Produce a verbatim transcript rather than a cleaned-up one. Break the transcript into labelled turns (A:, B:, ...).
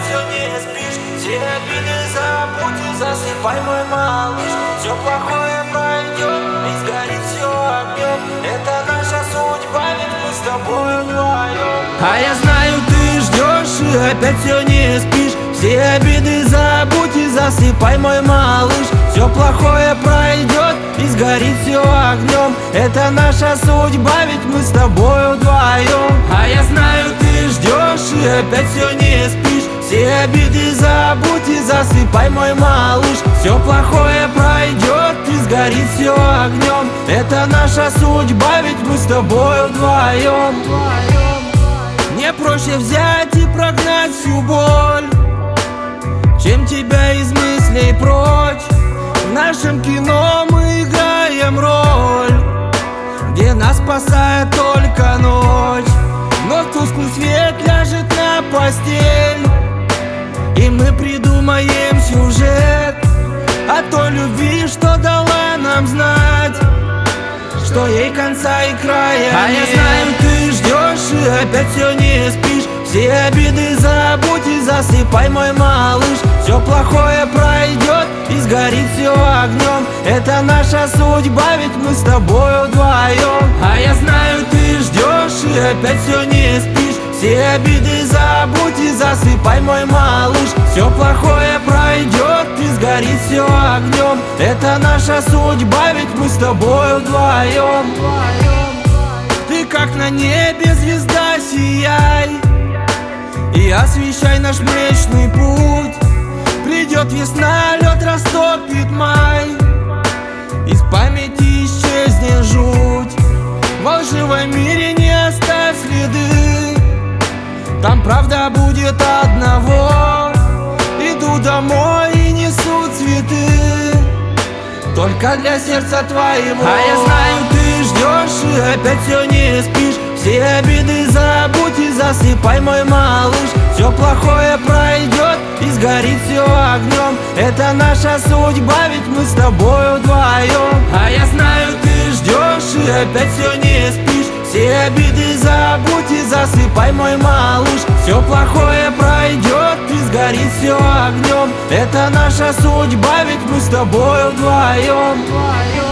A: все не спишь. Все обиды забудь и засыпай, мой малыш. Все плохое пройдет и сгорит все огнем. Это наша судьба, ведь мы с тобой вдвоем. А я знаю, ты ждешь и опять все не спишь. Все обиды забудь и засыпай, мой малыш. Все плохое пройдет и сгорит все огнем. Это наша судьба, ведь мы с тобой вдвоем. А я знаю, ты ждешь и опять все не спишь. Все обиды забудь и засыпай, мой малыш. Все плохое пройдет и сгорит все огнем. Это наша судьба, ведь мы с тобой вдвоем. Мне проще взять и прогнать всю боль, чем тебя из мыслей прочь. В нашем кино мы играем роль, где нас спасает только ночь. Но тусклый свет ляжет на постель, и мы придумаем сюжет о той любви, что дала нам знать, что ей конца и края А нет. Я знаю, ты ждешь и опять все не спишь. Все обиды забудь и засыпай, мой малыш. Все плохое пройдет и сгорит все огнем. Это наша судьба, ведь мы с тобой вдвоем. А я знаю, ты ждешь и опять все не спишь. Все обиды забудь и засыпай, мой малыш. Все плохое пройдет и сгорит все огнем. Это наша судьба, ведь мы с тобой вдвоем. Ты как на небе звезда, сияй и освещай наш млечный путь. Придет весна, лед растопит май, из памяти исчезнет жуть. В лживом мире не оставь следы, там правда будет одного. Иду домой и несу цветы только для сердца твоего. А я знаю, ты ждешь и опять все не спишь. Все обиды забудь и засыпай, мой малыш. Все плохое пройдет и сгорит все огнем. Это наша судьба, ведь мы с тобой вдвоем. А я знаю, ты ждешь и опять все не спишь. Все обиды забудь и засыпай, мой малыш. Все плохое пройдет и сгорит все огнем. Это наша судьба, ведь мы с тобой вдвоем.